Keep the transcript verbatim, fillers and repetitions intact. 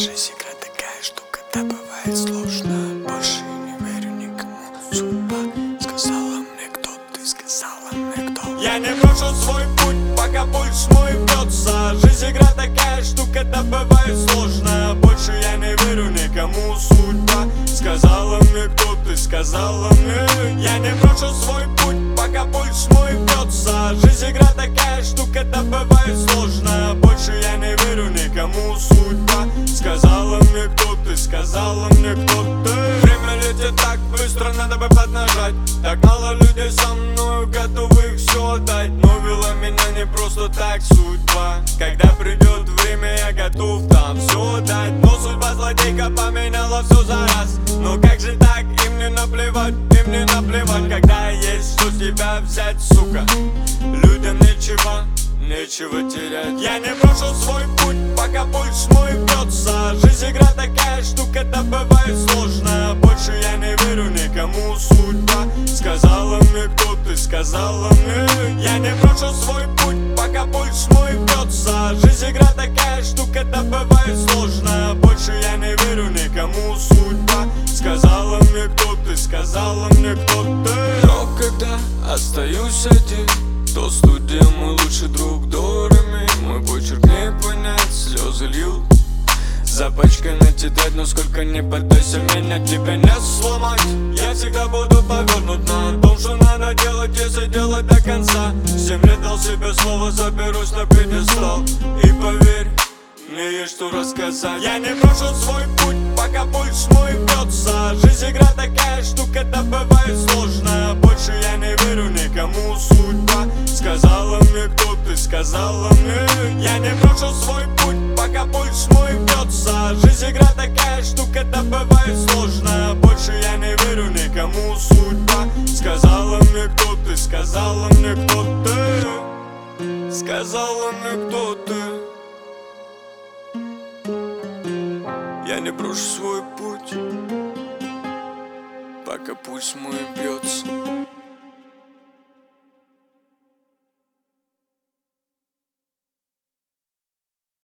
Жизнь игра такая штука, да бывает сложно. Больше не верю никому. Судьба сказала мне кто, ты сказала мне кто. Я не брошу свой путь, пока пульс мой бьется. Жизнь игра такая штука, да бывает сложно. Больше я не верю никому. Судьба сказала мне кто, ты сказала мне. Я не брошу свой путь, пока пульс мой бьется. Жизнь игра такая штука, да бывает сложно. Больше я не верю никому. Судьба сказала мне кто, ты сказала мне кто ты. Время летит так быстро, надо бы поднажать. Так мало людей со мной готовы все отдать. Но вела меня не просто так судьба. Когда придет время, я готов там все дать. Но судьба злодейка поменяла все за раз. Но как же так, им не наплевать, им не наплевать. Когда есть что с тебя взять, сука. Людям нечего, нечего терять. Я не брошу свой путь, пока пульс мой бьется. Жизнь игра такая штука, да бывает сложно. Больше я не верю никому. Судьба сказала мне кто, ты сказала мне. Я не брошу свой путь, пока пульс мой бьется. Жизнь игра такая штука, да бывает сложно. Больше я не верю никому. Судьба сказала мне кто, ты сказала мне кто ты. Но когда остаюсь один, то студия мой лучший друг Дорами. Мой почерк не понять, слезы льют. Запачкана тетрадь, но сколько не пытайся меня, тебя не сломать. Я всегда буду повернут на том, что надо делать, если делать до конца. Семь лет дал себе слово, заберусь на пьедестал. И поверь, мне есть что рассказать. Я не брошу свой путь, пока пульс мой бьется. Жизнь игра такая штука, да бывает сложно. Больше я не верю никому. Судьба сказала мне кто, ты сказала мне. Я не брошу свой путь, пока пульс мой бьется. Жизнь игра такая штука, да бывает сложно. Больше я не верю никому. Судьба сказала мне кто, ты сказала мне кто ты. Сказала мне кто ты. Я не брошу свой путь, пока пульс мой бьется.